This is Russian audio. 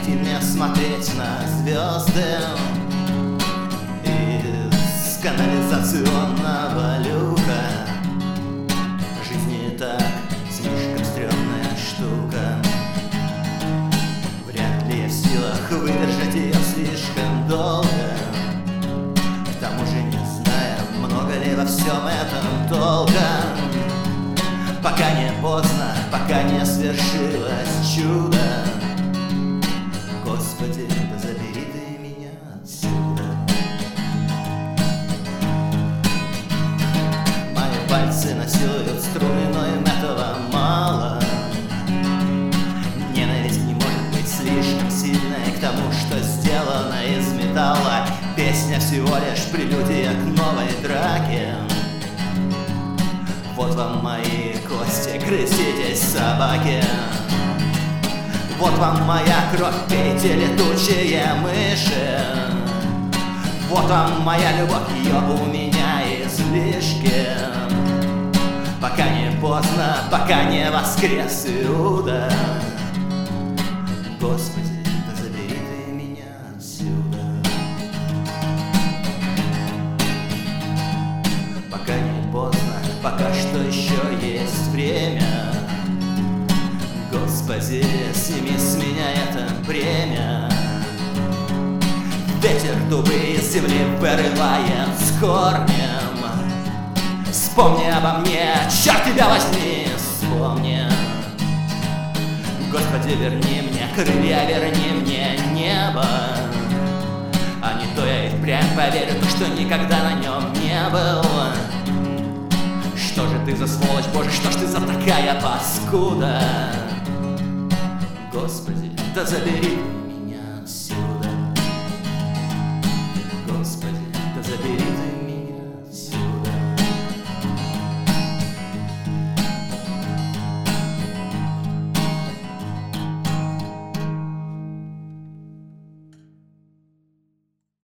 Помогите мне смотреть на звезды из канализационного люка. Жизнь не так, слишком стрёмная штука. Вряд ли я в силах выдержать ее слишком долго. К тому же не знаю, много ли во всем этом толка. Пока не поздно, пока не свершилось чудо. Господи, да забери ты меня отсюда. Мои пальцы насилуют струны, но им этого мало. Ненависть не может быть слишком сильной к тому, что сделано из металла. Песня всего лишь прелюдия к новой драке. Вот вам мои кости, грызитесь, собаки. Вот вам моя кровь, пейте, летучие мыши. Вот вам моя любовь, ее у меня излишки. Пока не поздно, пока не воскрес Иуда. Господи, да забери ты меня отсюда. Пока не поздно, пока что еще есть время. Господи, сними с меня это бремя. Ветер дубы из земли вырывает с корнем. Вспомни обо мне, черт тебя возьми, вспомни. Господи, верни мне крылья, верни мне небо. А не то я и впрямь поверю, то, что никогда на нем не был. Что же ты за сволочь, Боже, что ж ты за такая паскуда? Господи, да забери